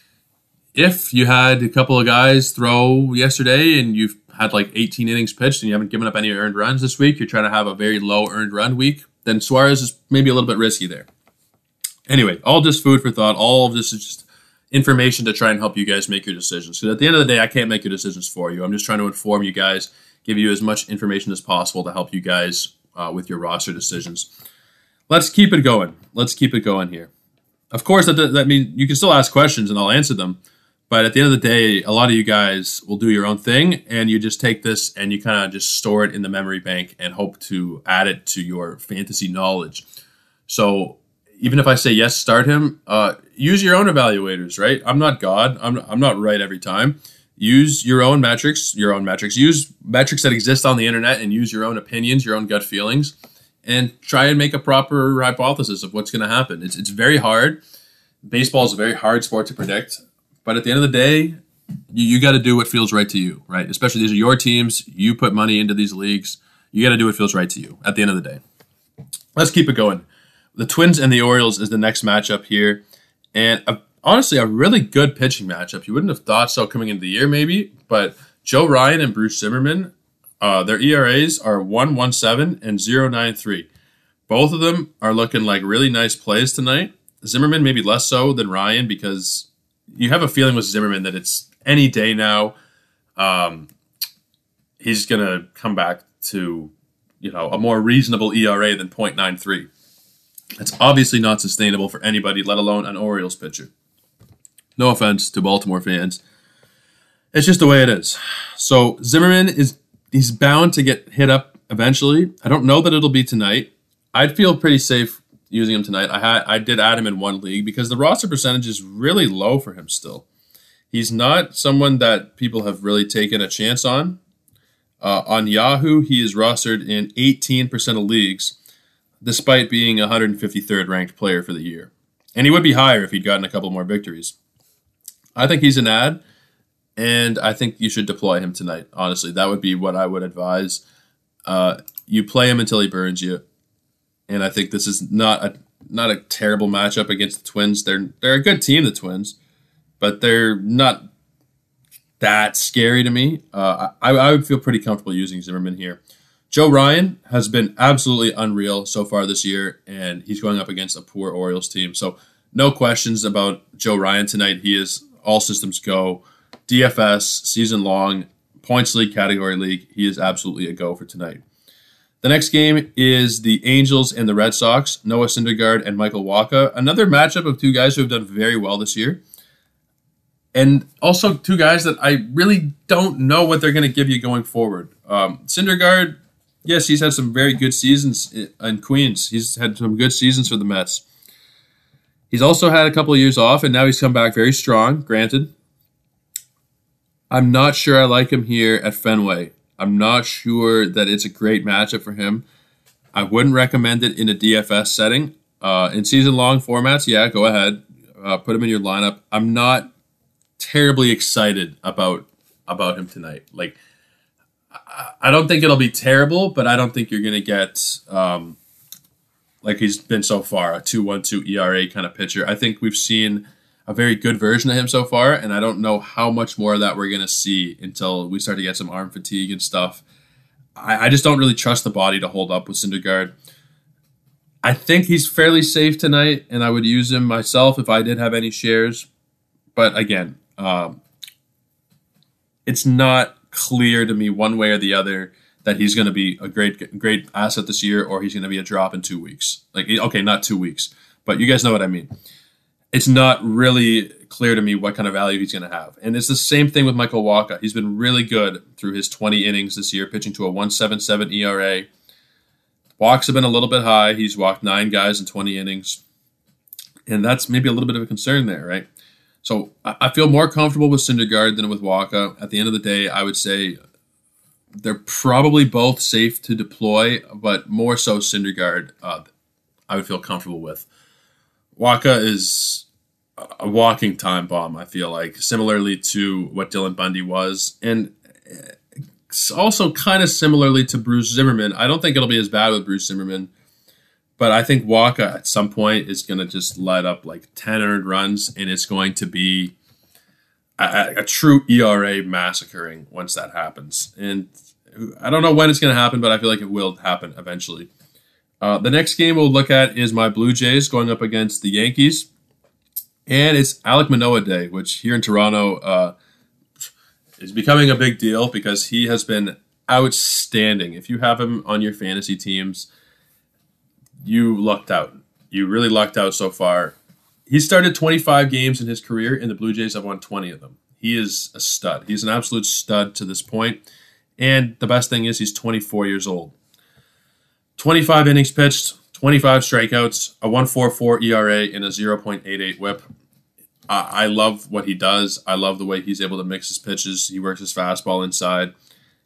A: If you had a couple of guys throw yesterday and you've had like eighteen innings pitched and you haven't given up any earned runs this week, you're trying to have a very low earned run week, then Suarez is maybe a little bit risky there. Anyway, all just food for thought. All of this is just information to try and help you guys make your decisions. Because at the end of the day, I can't make your decisions for you. I'm just trying to inform you guys, give you as much information as possible to help you guys uh, with your roster decisions. Let's keep it going. Let's keep it going here. Of course, that, that means you can still ask questions and I'll answer them. But at the end of the day, a lot of you guys will do your own thing and you just take this and you kind of just store it in the memory bank and hope to add it to your fantasy knowledge. So even if I say yes, start him, uh, use your own evaluators, right? I'm not God. I'm, I'm not right every time. Use your own metrics, your own metrics. Use metrics that exist on the internet and use your own opinions, your own gut feelings, and try and make a proper hypothesis of what's going to happen. It's, it's very hard. Baseball is a very hard sport to predict. But at the end of the day, you, you got to do what feels right to you, right? Especially these are your teams. You put money into these leagues. You got to do what feels right to you at the end of the day. Let's keep it going. The Twins and the Orioles is the next matchup here. And a, honestly, a really good pitching matchup. You wouldn't have thought so coming into the year maybe. But Joe Ryan and Bruce Zimmerman, uh, their E R As are one point one seven and zero point nine three. Both of them are looking like really nice plays tonight. Zimmerman maybe less so than Ryan because you have a feeling with Zimmerman that it's any day now. Um, he's going to come back to, you know, a more reasonable E R A than zero point nine three. That's obviously not sustainable for anybody, let alone an Orioles pitcher. No offense to Baltimore fans. It's just the way it is. So Zimmerman is he's bound to get hit up eventually. I don't know that it'll be tonight. I'd feel pretty safe using him tonight. I had I did add him in one league because the roster percentage is really low for him still. He's not someone that people have really taken a chance on. Uh, on Yahoo, he is rostered in eighteen percent of leagues, despite being one hundred fifty-third ranked player for the year. And he would be higher if he'd gotten a couple more victories. I think he's an ad, and I think you should deploy him tonight. Honestly, that would be what I would advise. Uh, you play him until he burns you. And I think this is not a not a terrible matchup against the Twins. They're they're a good team, the Twins, but they're not that scary to me. Uh, I, I would feel pretty comfortable using Zimmerman here. Joe Ryan has been absolutely unreal so far this year, and he's going up against a poor Orioles team. So no questions about Joe Ryan tonight. He is all systems go. D F S, season long, points league, category league. He is absolutely a go for tonight. The next game is the Angels and the Red Sox, Noah Syndergaard and Michael Wacha. Another matchup of two guys who have done very well this year. And also two guys that I really don't know what they're going to give you going forward. Um, Syndergaard, yes, he's had some very good seasons in Queens. He's had some good seasons for the Mets. He's also had a couple of years off, and now he's come back very strong, granted. I'm not sure I like him here at Fenway. I'm not sure that it's a great matchup for him. I wouldn't recommend it in a D F S setting. Uh, in season-long formats, yeah, go ahead. Uh, put him in your lineup. I'm not terribly excited about about him tonight. Like, I don't think it'll be terrible, but I don't think you're going to get, um, like he's been so far, a two point one two E R A kind of pitcher. I think we've seen a very good version of him so far, and I don't know how much more of that we're going to see until we start to get some arm fatigue and stuff. I, I just don't really trust the body to hold up with Syndergaard. I think he's fairly safe tonight, and I would use him myself if I did have any shares. But again, um, it's not clear to me one way or the other that he's going to be a great great asset this year or he's going to be a drop in two weeks. Like, okay, not two weeks, but you guys know what I mean. It's not really clear to me what kind of value he's going to have. And it's the same thing with Michael Wacha. He's been really good through his twenty innings this year, pitching to a one point seven seven E R A. Walks have been a little bit high. He's walked nine guys in twenty innings. And that's maybe a little bit of a concern there, right? So I feel more comfortable with Syndergaard than with Wacha. At the end of the day, I would say they're probably both safe to deploy, but more so Syndergaard uh, I would feel comfortable with. Wacha is a walking time bomb, I feel like, similarly to what Dylan Bundy was. And also kind of similarly to Bruce Zimmerman. I don't think it'll be as bad with Bruce Zimmerman, but I think Wacha at some point is going to just let up like ten earned runs, and it's going to be a, a true E R A massacring once that happens. And I don't know when it's going to happen, but I feel like it will happen eventually. Uh, the next game we'll look at is my Blue Jays going up against the Yankees. And it's Alek Manoah Day, which here in Toronto uh, is becoming a big deal because he has been outstanding. If you have him on your fantasy teams, you lucked out. You really lucked out so far. He started twenty-five games in his career, and the Blue Jays have won twenty of them. He is a stud. He's an absolute stud to this point. And the best thing is he's twenty-four years old. twenty-five innings pitched, twenty-five strikeouts, a one point four four E R A, and a zero point eight eight whip. I, I love what he does. I love the way he's able to mix his pitches. He works his fastball inside.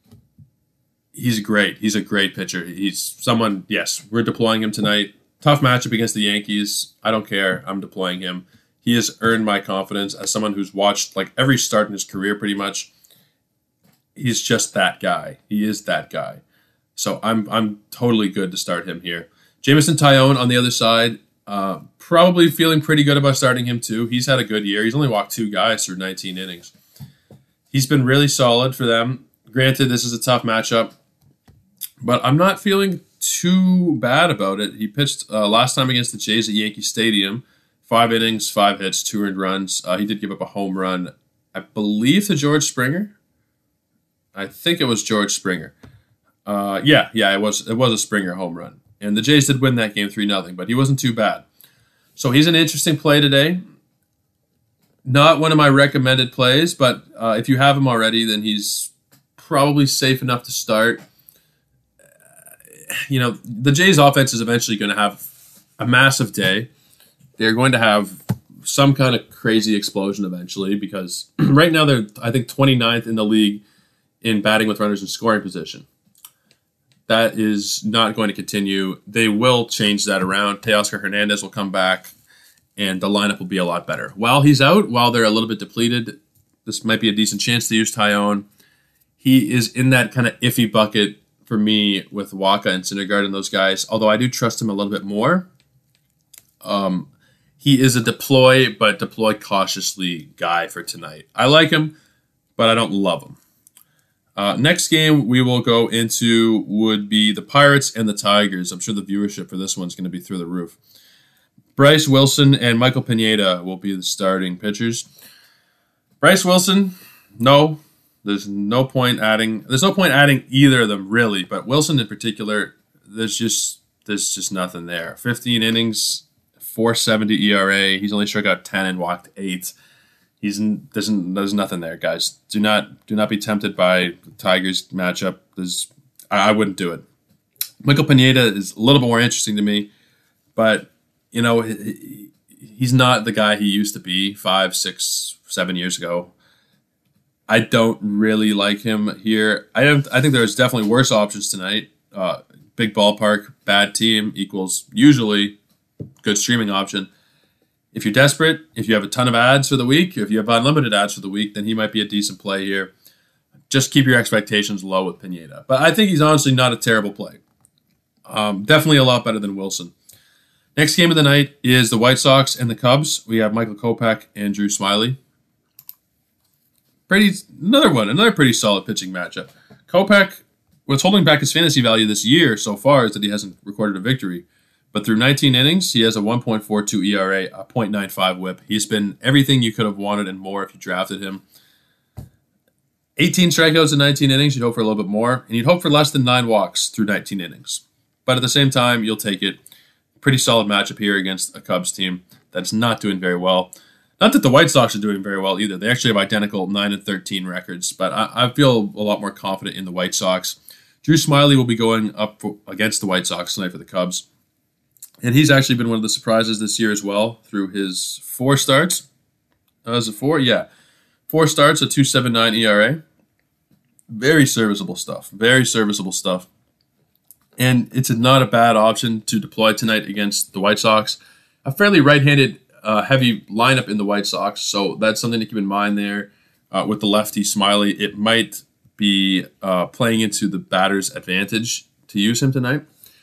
A: He's great. He's a great pitcher. He's someone, yes, we're deploying him tonight. Tough matchup against the Yankees. I don't care. I'm deploying him. He has earned my confidence as someone who's watched like every start in his career pretty much. He's just that guy. He is that guy. So I'm I'm totally good to start him here. Jameson Taillon on the other side, uh, probably feeling pretty good about starting him too. He's had a good year. He's only walked two guys through nineteen innings. He's been really solid for them. Granted, this is a tough matchup, but I'm not feeling too bad about it. He pitched uh, last time against the Jays at Yankee Stadium. Five innings, five hits, two earned runs. Uh, he did give up a home run, I believe, to George Springer. I think it was George Springer. Uh, yeah, yeah, it was it was a Springer home run. And the Jays did win that game three nothing, but he wasn't too bad. So he's an interesting play today. Not one of my recommended plays, but uh, if you have him already, then he's probably safe enough to start. You know, the Jays offense is eventually going to have a massive day. They're going to have some kind of crazy explosion eventually because right now they're, I think, twenty-ninth in the league in batting with runners in scoring position. That is not going to continue. They will change that around. Teoscar Hernandez will come back, and the lineup will be a lot better. While he's out, while they're a little bit depleted, this might be a decent chance to use Taillon. He is in that kind of iffy bucket for me with Wacha and Syndergaard and those guys, although I do trust him a little bit more. Um, he is a deploy, but deploy cautiously guy for tonight. I like him, but I don't love him. Uh, next game we will go into would be the Pirates and the Tigers. I'm sure the viewership for this one's going to be through the roof. Bryce Wilson and Michael Pineda will be the starting pitchers. Bryce Wilson, no. There's no point adding. There's no point adding either of them really, but Wilson in particular there's just there's just nothing there. fifteen innings, four seventy E R A. He's only struck out ten and walked eight. He's there's there's nothing there, guys. Do not do not be tempted by the Tigers matchup. There's I, I wouldn't do it. Michael Pineda is a little bit more interesting to me, but you know he, he's not the guy he used to be five, six, seven years ago. I don't really like him here. I don't. I think there's definitely worse options tonight. Uh, big ballpark, bad team equals usually good streaming option. If you're desperate, if you have a ton of ads for the week, if you have unlimited ads for the week, then he might be a decent play here. Just keep your expectations low with Pineda. But I think he's honestly not a terrible play. Um, definitely a lot better than Wilson. Next game of the night is the White Sox and the Cubs. We have Michael Kopech and Drew Smyly. Pretty another one, another pretty solid pitching matchup. Kopech, what's holding back his fantasy value this year so far is that he hasn't recorded a victory. But through nineteen innings, he has a one point four two E R A, a point nine five whip. He's been everything you could have wanted and more if you drafted him. eighteen strikeouts in nineteen innings, you'd hope for a little bit more. And you'd hope for less than nine walks through nineteen innings. But at the same time, you'll take it. Pretty solid matchup here against a Cubs team that's not doing very well. Not that the White Sox are doing very well either. They actually have identical nine and thirteen records. But I, I feel a lot more confident in the White Sox. Drew Smyly will be going up for, against the White Sox tonight for the Cubs. And he's actually been one of the surprises this year as well through his four starts. Uh, is it four? Yeah. Four starts, a two point seven nine E R A. Very serviceable stuff. Very serviceable stuff. And it's not a bad option to deploy tonight against the White Sox. A fairly right-handed uh, heavy lineup in the White Sox, so that's something to keep in mind there uh, with the lefty Smyly. It might be uh, playing into the batter's advantage to use him tonight.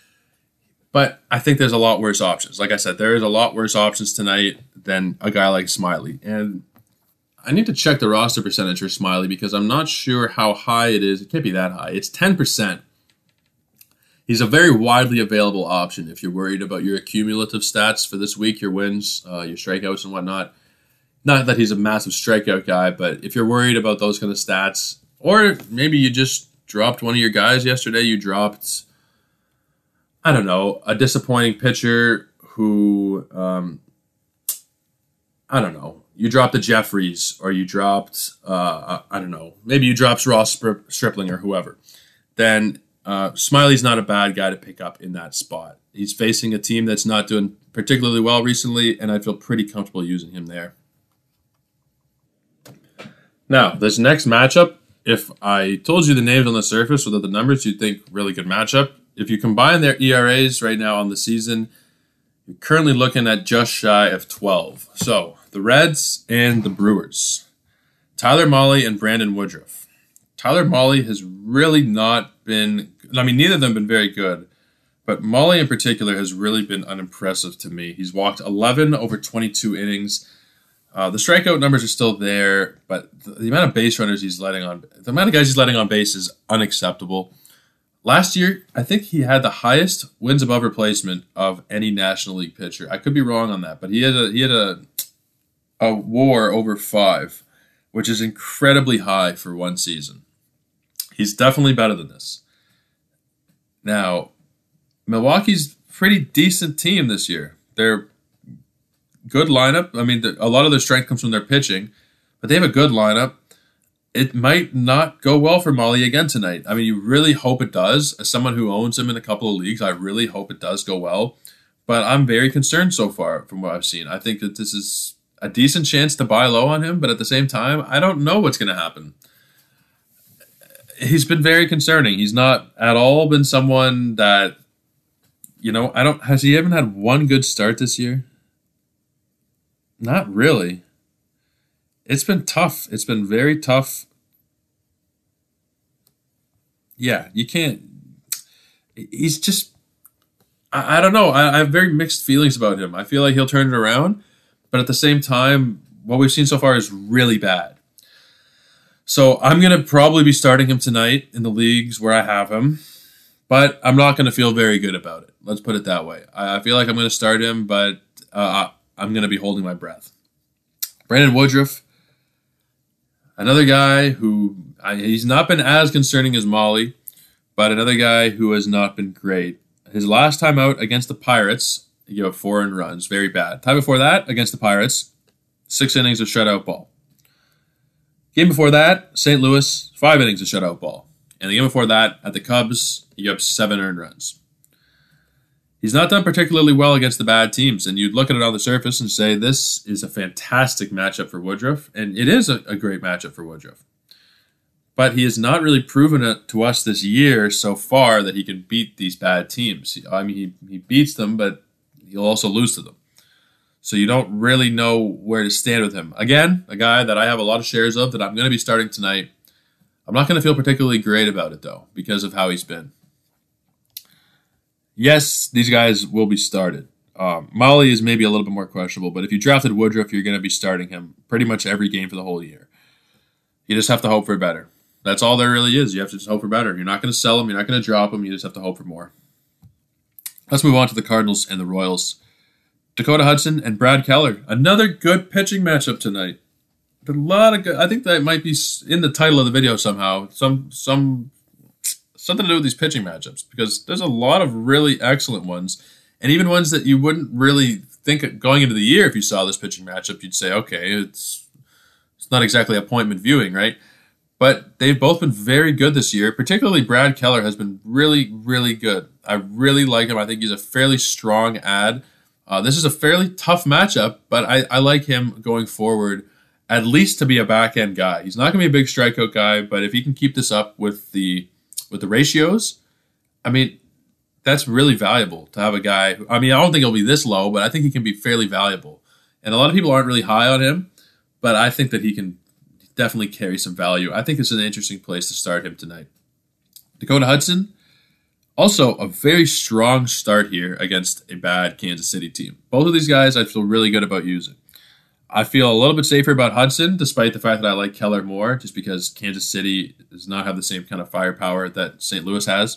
A: But I think there's a lot worse options. Like I said, there is a lot worse options tonight than a guy like Smyly. And I need to check the roster percentage for Smyly because I'm not sure how high it is. It can't be that high. It's ten percent. He's a very widely available option if you're worried about your cumulative stats for this week, your wins, uh, your strikeouts and whatnot. Not that he's a massive strikeout guy, but if you're worried about those kind of stats, or maybe you just dropped one of your guys yesterday, you dropped... I don't know, a disappointing pitcher who, um, I don't know, you dropped the Jeffries or you dropped, uh, I don't know, maybe you dropped Ross Stripling or whoever, then uh, Smyly's not a bad guy to pick up in that spot. He's facing a team that's not doing particularly well recently, and I feel pretty comfortable using him there. Now, this next matchup, if I told you the names on the surface without the numbers, you'd think really good matchup. If you combine their E R As right now on the season, you're currently looking at just shy of twelve. So, the Reds and the Brewers. Tyler Mahle and Brandon Woodruff. Tyler Mahle has really not been... I mean, neither of them have been very good. But Mahle in particular has really been unimpressive to me. He's walked eleven over twenty-two innings. Uh, the strikeout numbers are still there, but the, the amount of base runners he's letting on... The amount of guys he's letting on base is unacceptable. Last year, I think he had the highest wins above replacement of any National League pitcher. I could be wrong on that, but he had a he had a a WAR over five, which is incredibly high for one season. He's definitely better than this. Now, Milwaukee's a pretty decent team this year. They're good lineup. I mean, a lot of their strength comes from their pitching, but they have a good lineup. It might not go well for Mahle again tonight. I mean, you really hope it does. As someone who owns him in a couple of leagues, I really hope it does go well. But I'm very concerned so far from what I've seen. I think that this is a decent chance to buy low on him, but at the same time, I don't know what's going to happen. He's been very concerning. He's not at all been someone that, you know, I don't, has he even had one good start this year? Not really. It's been tough. It's been very tough. Yeah, you can't... He's just... I, I don't know. I, I have very mixed feelings about him. I feel like he'll turn it around, but at the same time, what we've seen so far is really bad. So I'm going to probably be starting him tonight in the leagues where I have him, but I'm not going to feel very good about it. Let's put it that way. I, I feel like I'm going to start him, but uh, I'm going to be holding my breath. Brandon Woodruff. Another guy who, I, he's not been as concerning as Mahle, but another guy who has not been great. His last time out against the Pirates, he gave up four earned runs. Very bad. Time before that, against the Pirates, six innings of shutout ball. Game before that, Saint Louis, five innings of shutout ball. And the game before that, at the Cubs, he gave up seven earned runs. He's not done particularly well against the bad teams, and you'd look at it on the surface and say, this is a fantastic matchup for Woodruff, and it is a, a great matchup for Woodruff. But he has not really proven it to us this year so far that he can beat these bad teams. I mean, he, he beats them, but he'll also lose to them. So you don't really know where to stand with him. Again, a guy that I have a lot of shares of that I'm going to be starting tonight. I'm not going to feel particularly great about it, though, because of how he's been. Yes, these guys will be started. Um, Molly is maybe a little bit more questionable, but if you drafted Woodruff, you're going to be starting him pretty much every game for the whole year. You just have to hope for better. That's all there really is. You have to just hope for better. You're not going to sell him. You're not going to drop him. You just have to hope for more. Let's move on to the Cardinals and the Royals. Dakota Hudson and Brad Keller. Another good pitching matchup tonight. A lot of good. I think that might be in the title of the video somehow. Some some something to do with these pitching matchups, because there's a lot of really excellent ones, and even ones that you wouldn't really think going into the year if you saw this pitching matchup, you'd say, okay, it's it's not exactly appointment viewing, right? But they've both been very good this year. Particularly Brad Keller has been really, really good. I really like him. I think he's a fairly strong ad. Uh, this is a fairly tough matchup, but I, I like him going forward, at least to be a back-end guy. He's not going to be a big strikeout guy, but if he can keep this up with the with the ratios, I mean, that's really valuable to have a guy. I mean, I don't think he'll be this low, but I think he can be fairly valuable. And a lot of people aren't really high on him, but I think that he can definitely carry some value. I think it's an interesting place to start him tonight. Dakota Hudson, also a very strong start here against a bad Kansas City team. Both of these guys I feel really good about using. I feel a little bit safer about Hudson, despite the fact that I like Keller more, just because Kansas City does not have the same kind of firepower that Saint Louis has.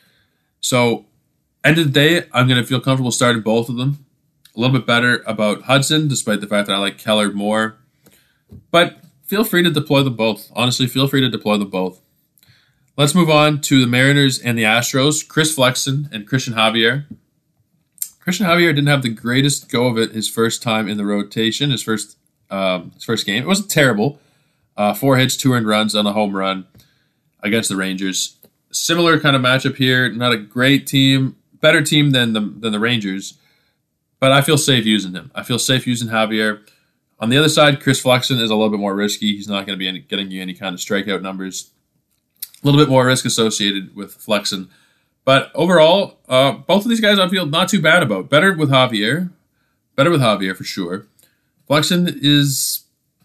A: So, end of the day, I'm going to feel comfortable starting both of them. A little bit better about Hudson, despite the fact that I like Keller more. But feel free to deploy them both. Honestly, feel free to deploy them both. Let's move on to the Mariners and the Astros. Chris Flexen and Christian Javier. Christian Javier didn't have the greatest go of it his first time in the rotation, his first um, his first game. It wasn't terrible. Uh, four hits, two earned runs on a home run against the Rangers. Similar kind of matchup here. Not a great team. Better team than the than the Rangers. But I feel safe using him. I feel safe using Javier. On the other side, Chris Flexen is a little bit more risky. He's not going to be any, getting you any kind of strikeout numbers. A little bit more risk associated with Flexen. But overall, uh, both of these guys I feel not too bad about. Better with Javier. Better with Javier for sure. Flexen is,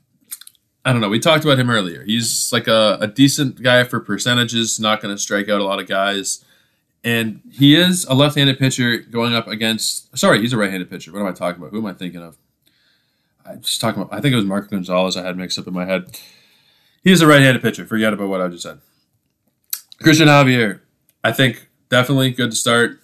A: I don't know, we talked about him earlier. He's like a, a decent guy for percentages, not going to strike out a lot of guys. And he is a left-handed pitcher going up against, sorry, he's a right-handed pitcher. What am I talking about? Who am I thinking of? I'm just talking about, I think it was Marco Gonzalez I had mixed up in my head. He is a right-handed pitcher. Forget about what I just said. Christian Javier, I think definitely good to start.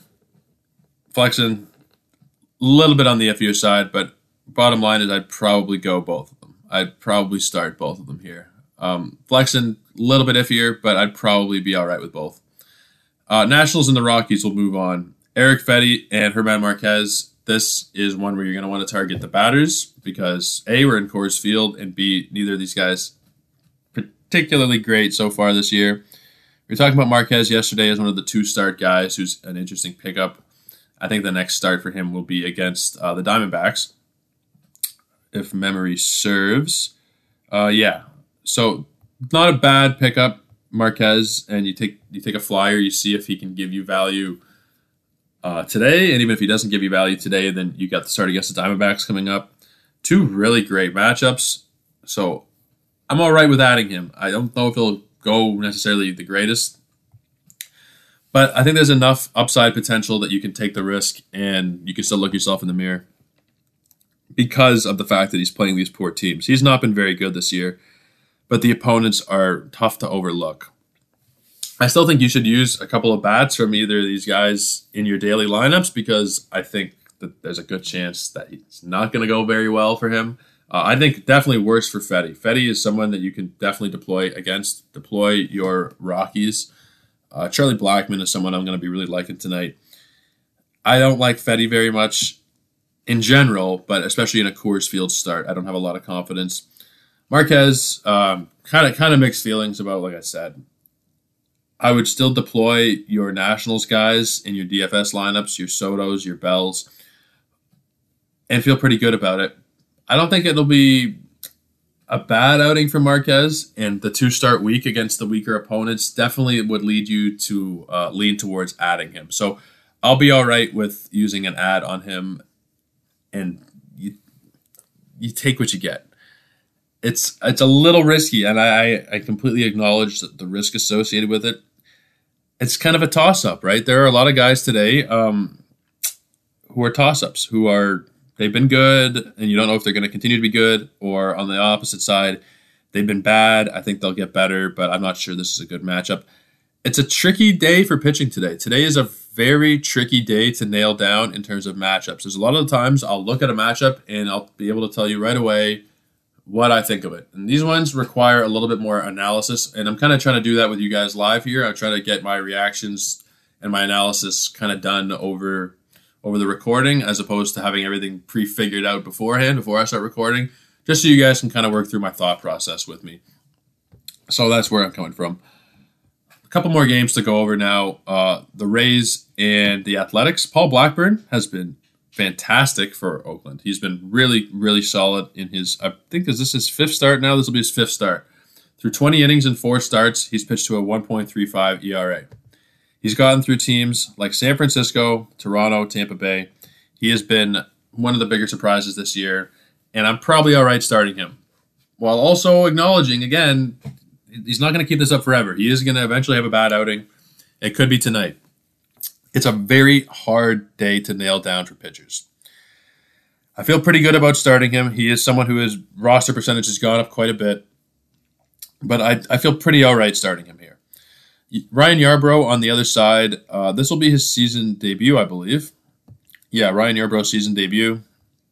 A: Flexen, a little bit on the iffy side, but bottom line is I'd probably go both of them. I'd probably start both of them here. Um, Flexen, a little bit iffier, but I'd probably be all right with both. Uh, Nationals and the Rockies will move on. Eric Fedde and German Marquez. This is one where you're going to want to target the batters because A, we're in Coors Field, and B, neither of these guys particularly great so far this year. We were talking about Marquez yesterday as one of the two-start guys who's an interesting pickup. I think the next start for him will be against uh, the Diamondbacks, if memory serves. Uh, yeah, so not a bad pickup, Marquez, and you take you take a flyer, you see if he can give you value uh, today, and even if he doesn't give you value today, then you got the start against the Diamondbacks coming up. Two really great matchups, so I'm all right with adding him. I don't know if he'll go necessarily the greatest, but I think there's enough upside potential that you can take the risk and you can still look yourself in the mirror because of the fact that he's playing these poor teams. He's not been very good this year, but the opponents are tough to overlook. I still think you should use a couple of bats from either of these guys in your daily lineups because I think that there's a good chance that it's not going to go very well for him. Uh, I think definitely worse for Fedde. Fedde is someone that you can definitely deploy against, deploy your Rockies. Uh, Charlie Blackmon is someone I'm going to be really liking tonight. I don't like Fedde very much in general, but especially in a Coors Field start, I don't have a lot of confidence. Marquez, um, kind of kind of mixed feelings about, like I said. I would still deploy your Nationals guys in your D F S lineups, your Sotos, your Bells, and feel pretty good about it. I don't think it'll be a bad outing for Marquez, and the two-start week against the weaker opponents definitely would lead you to uh, lean towards adding him. So I'll be all right with using an ad on him, and you you take what you get. It's it's a little risky, and I, I completely acknowledge the risk associated with it. It's kind of a toss-up, right? There are a lot of guys today um, who are toss-ups, who are, they've been good, and you don't know if they're going to continue to be good, or on the opposite side, they've been bad. I think they'll get better, but I'm not sure this is a good matchup. It's a tricky day for pitching today. Today is a very tricky day to nail down in terms of matchups. There's a lot of the times I'll look at a matchup, and I'll be able to tell you right away what I think of it. And these ones require a little bit more analysis, and I'm kind of trying to do that with you guys live here. I'm trying to get my reactions and my analysis kind of done over over the recording, as opposed to having everything pre-figured out beforehand before I start recording, just so you guys can kind of work through my thought process with me. So that's where I'm coming from. A couple more games to go over now. Uh, the Rays and the Athletics. Paul Blackburn has been fantastic for Oakland. He's been really, really solid in his, I think, is this his fifth start now? This will be his fifth start. Through twenty innings and four starts, he's pitched to a one point three five E R A. He's gotten through teams like San Francisco, Toronto, Tampa Bay. He has been one of the bigger surprises this year, and I'm probably all right starting him. While also acknowledging, again, he's not going to keep this up forever. He is going to eventually have a bad outing. It could be tonight. It's a very hard day to nail down for pitchers. I feel pretty good about starting him. He is someone who his roster percentage has gone up quite a bit, but I, I feel pretty all right starting him here. Ryan Yarbrough on the other side. Uh, this will be his season debut, I believe. Yeah, Ryan Yarbrough's season debut.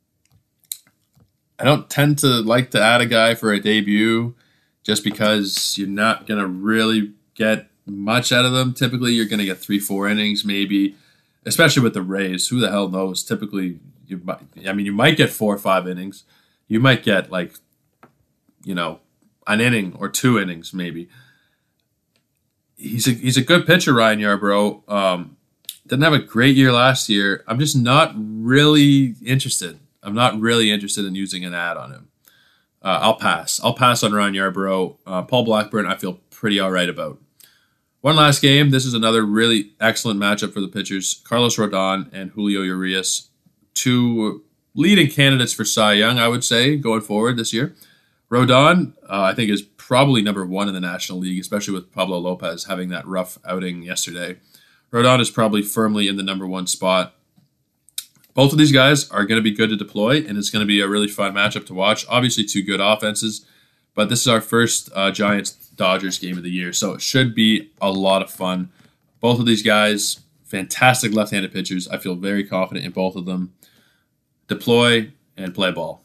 A: I don't tend to like to add a guy for a debut just because you're not going to really get much out of them. Typically, you're going to get three, four innings, maybe, especially with the Rays. Who the hell knows? Typically, you might, I mean, you might get four or five innings. You might get, like, you know, an inning or two innings, maybe. He's a, he's a good pitcher, Ryan Yarbrough. Um, didn't have a great year last year. I'm just not really interested. I'm not really interested in using an ad on him. Uh, I'll pass. I'll pass on Ryan Yarbrough. Uh, Paul Blackburn, I feel pretty all right about. One last game. This is another really excellent matchup for the pitchers. Carlos Rodon and Julio Urias, two leading candidates for Cy Young, I would say, going forward this year. Rodon, uh, I think, is probably number one in the National League, especially with Pablo Lopez having that rough outing yesterday. Rodon is probably firmly in the number one spot. Both of these guys are going to be good to deploy, and it's going to be a really fun matchup to watch. Obviously, two good offenses, but this is our first uh, Giants-Dodgers game of the year, so it should be a lot of fun. Both of these guys, fantastic left-handed pitchers. I feel very confident in both of them. Deploy and play ball.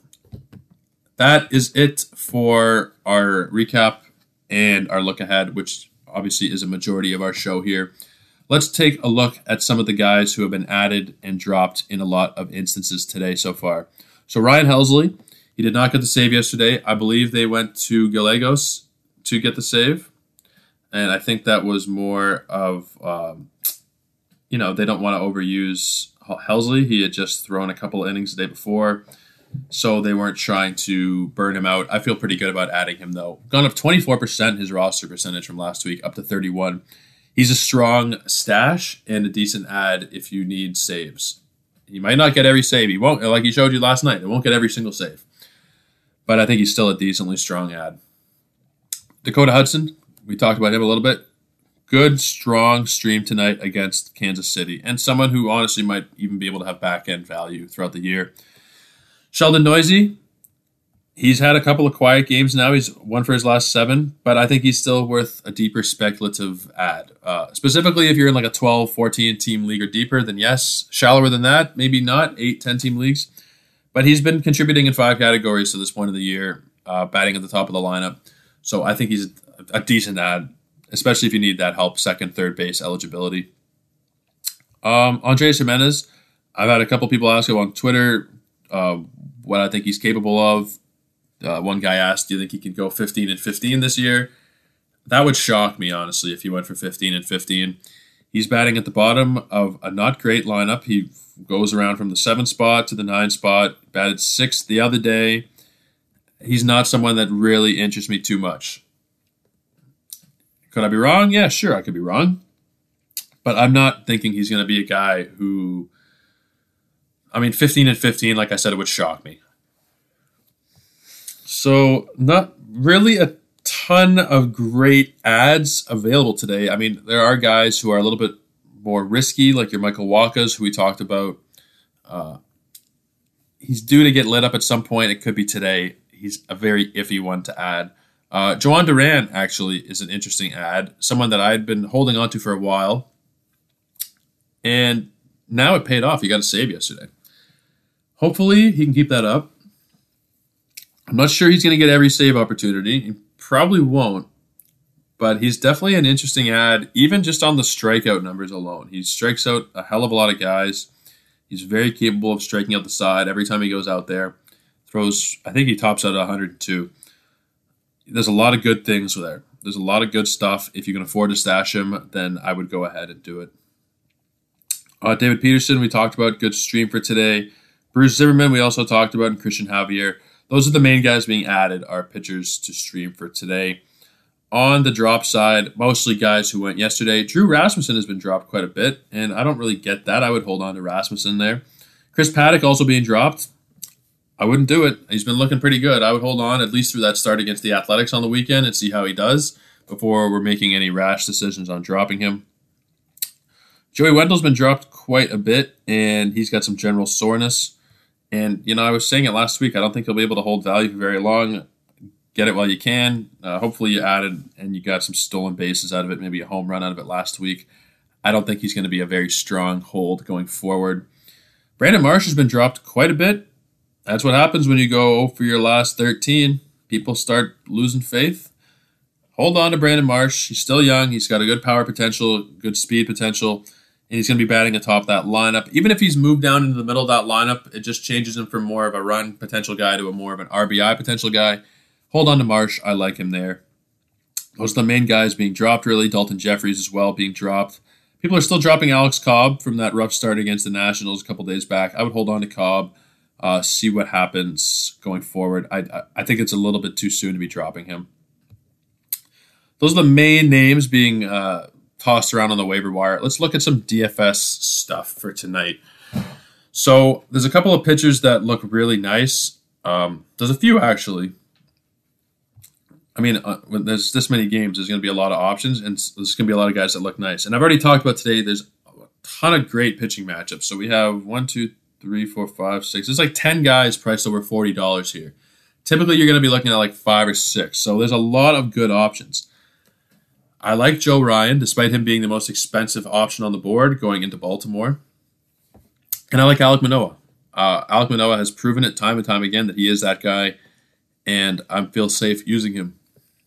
A: That is it for our recap and our look ahead, which obviously is a majority of our show here. Let's take a look at some of the guys who have been added and dropped in a lot of instances today so far. So Ryan Helsley, he did not get the save yesterday. I believe they went to Gallegos to get the save. And I think that was more of, um, you know, they don't want to overuse Helsley. He had just thrown a couple of innings the day before, so they weren't trying to burn him out. I feel pretty good about adding him, though. Gone up twenty-four percent his roster percentage from last week, up to thirty-one. He's a strong stash and a decent add if you need saves. He might not get every save. He won't, like he showed you last night. He won't get every single save. But I think he's still a decently strong add. Dakota Hudson, we talked about him a little bit. Good, strong stream tonight against Kansas City. And someone who honestly might even be able to have back-end value throughout the year. Sheldon Neuse, he's had a couple of quiet games now. He's won for his last seven, but I think he's still worth a deeper speculative add. Uh, specifically, if you're in like a twelve, fourteen team league or deeper, then yes. Shallower than that, maybe not, eight, ten team leagues. But he's been contributing in five categories to this point of the year, uh, batting at the top of the lineup. So I think he's a decent add, especially if you need that help, second, third base eligibility. Um, Andres Jimenez, I've had a couple people ask him on Twitter uh, what I think he's capable of. Uh, one guy asked, do you think he could go fifteen and fifteen this year? That would shock me, honestly, if he went for fifteen and fifteen. He's batting at the bottom of a not great lineup. He goes around from the seventh spot to the ninth spot, batted sixth the other day. He's not someone that really interests me too much. Could I be wrong? Yeah, sure, I could be wrong. But I'm not thinking he's going to be a guy who... I mean, fifteen and fifteen, like I said, it would shock me. So, not really a ton of great ads available today. I mean, there are guys who are a little bit more risky, like your Michael Wacha's, who we talked about. Uh, he's due to get lit up at some point. It could be today. He's a very iffy one to add. Uh, Joan Duran, actually, is an interesting ad. Someone that I had been holding on to for a while. And now it paid off. He got a save yesterday. Hopefully, he can keep that up. I'm not sure he's going to get every save opportunity. He probably won't. But he's definitely an interesting ad, even just on the strikeout numbers alone. He strikes out a hell of a lot of guys. He's very capable of striking out the side every time he goes out there. Throws, I think he tops out at one hundred two. There's a lot of good things there. There's a lot of good stuff. If you can afford to stash him, then I would go ahead and do it. Uh, David Peterson, we talked about. Good stream for today. Bruce Zimmerman, we also talked about, and Christian Javier. Those are the main guys being added, are pitchers to stream for today. On the drop side, mostly guys who went yesterday. Drew Rasmussen has been dropped quite a bit, and I don't really get that. I would hold on to Rasmussen there. Chris Paddock also being dropped. I wouldn't do it. He's been looking pretty good. I would hold on at least through that start against the Athletics on the weekend and see how he does before we're making any rash decisions on dropping him. Joey Wendell's been dropped quite a bit, and he's got some general soreness. And, you know, I was saying it last week, I don't think he'll be able to hold value for very long. Get it while you can. Uh, hopefully you added and you got some stolen bases out of it, maybe a home run out of it last week. I don't think he's going to be a very strong hold going forward. Brandon Marsh has been dropped quite a bit. That's what happens when you go oh for your last thirteen. People start losing faith. Hold on to Brandon Marsh. He's still young. He's got a good power potential, good speed potential, and he's going to be batting atop that lineup. Even if he's moved down into the middle of that lineup, it just changes him from more of a run potential guy to a more of an R B I potential guy. Hold on to Marsh. I like him there. Those are the main guys being dropped, really. Dalton Jeffries as well being dropped. People are still dropping Alex Cobb from that rough start against the Nationals a couple days back. I would hold on to Cobb. Uh, see what happens going forward. I, I think it's a little bit too soon to be dropping him. Those are the main names being uh, tossed around on the waiver wire. Let's look at some D F S stuff for tonight. So there's a couple of pitchers that look really nice. Um, there's a few, actually. I mean, uh, when there's this many games, there's going to be a lot of options, and there's going to be a lot of guys that look nice. And I've already talked about today, there's a ton of great pitching matchups. So we have one, two, three, four, five, six. There's like ten guys priced over forty dollars here. Typically, you're going to be looking at like five or six. So there's a lot of good options. I like Joe Ryan, despite him being the most expensive option on the board going into Baltimore. And I like Alek Manoah. Uh, Alek Manoah has proven it time and time again that he is that guy, and I feel safe using him.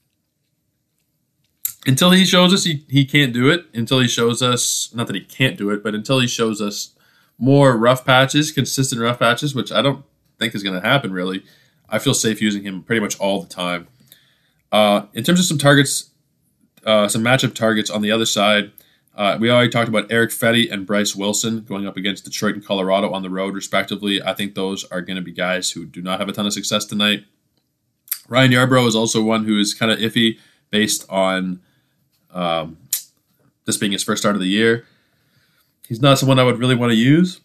A: Until he shows us he, he can't do it, until he shows us, not that he can't do it, but until he shows us more rough patches, consistent rough patches, which I don't think is going to happen really, I feel safe using him pretty much all the time. Uh, in terms of some targets, uh, some matchup targets on the other side, uh, we already talked about Eric Fetty and Bryce Wilson going up against Detroit and Colorado on the road, respectively. I think those are going to be guys who do not have a ton of success tonight. Ryan Yarbrough is also one who is kind of iffy based on um, this being his first start of the year. He's not someone I would really want to use.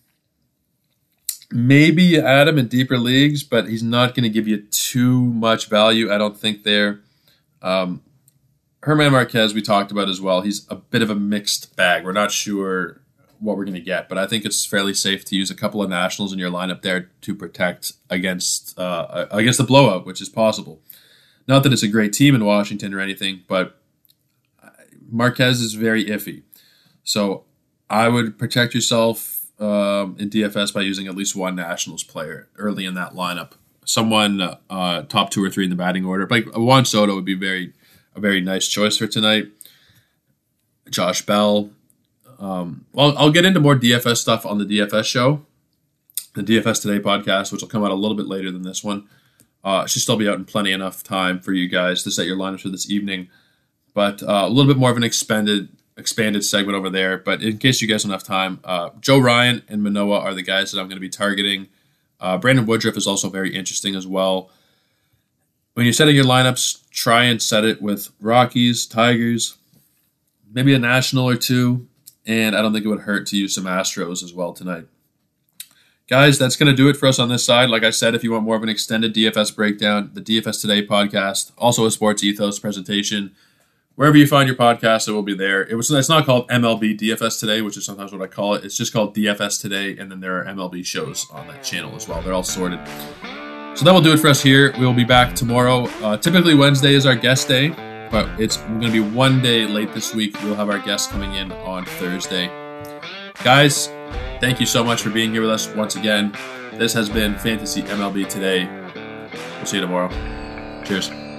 A: Maybe you add him in deeper leagues, but he's not going to give you too much value, I don't think, there. Um, Herman Marquez, we talked about as well. He's a bit of a mixed bag. We're not sure what we're going to get, but I think it's fairly safe to use a couple of Nationals in your lineup there to protect against uh, against the blowout, which is possible. Not that it's a great team in Washington or anything, but Marquez is very iffy. So I would protect yourself um, in D F S by using at least one Nationals player early in that lineup. Someone uh, top two or three in the batting order. Like Juan Soto would be very a very nice choice for tonight. Josh Bell. Um, well, I'll get into more D F S stuff on the D F S show, the D F S Today podcast, which will come out a little bit later than this one. Uh, it should still be out in plenty enough time for you guys to set your lineups for this evening. But uh, a little bit more of an expanded expanded segment over there. But in case you guys don't have time, uh, Joe Ryan and Manoah are the guys that I'm going to be targeting. Uh, Brandon Woodruff is also very interesting as well. When you're setting your lineups, try and set it with Rockies, Tigers, maybe a National or two, and I don't think it would hurt to use some Astros as well tonight. Guys, that's going to do it for us on this side. Like I said, if you want more of an extended D F S breakdown, the D F S Today podcast, also a Sports Ethos presentation, wherever you find your podcast, it will be there. It was It's not called M L B D F S Today, which is sometimes what I call it. It's just called D F S Today, and then there are M L B shows on that channel as well. They're all sorted. So that will do it for us here. We will be back tomorrow. Uh, typically Wednesday is our guest day, but it's going to be one day late this week. We'll have our guest coming in on Thursday. Guys, thank you so much for being here with us once again. This has been Fantasy M L B Today. We'll see you tomorrow. Cheers.